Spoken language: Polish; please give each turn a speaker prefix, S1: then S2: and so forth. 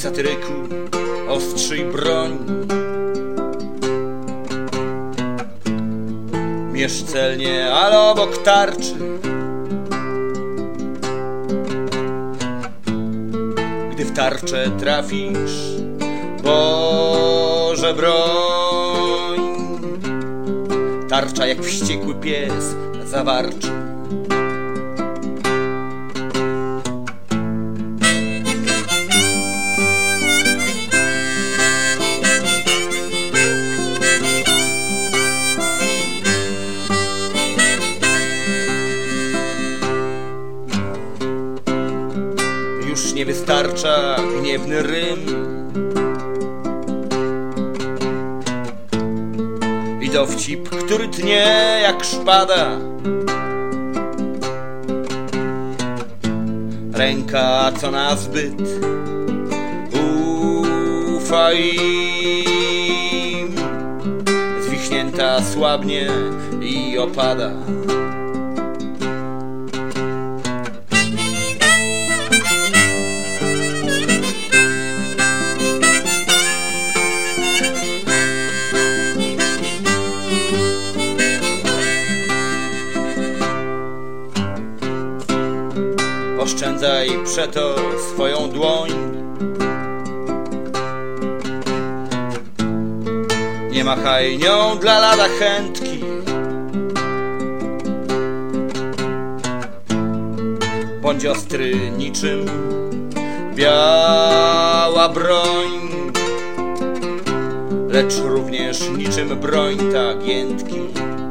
S1: satyryku, ostrzyj broń. Mierz celnie, ale obok tarczy. Gdy w tarczę trafisz, Boże broń. Tarcza jak wściekły pies zawarczy. Już nie wystarcza gniewny rym i dowcip, który tnie jak szpada. Ręka, co nazbyt ufa im, zwichnięta słabnie i opada. Oszczędzaj przeto swoją dłoń. Nie machaj nią dla lada chętki. Bądź ostry niczym biała broń, lecz również niczym broń ta giętki.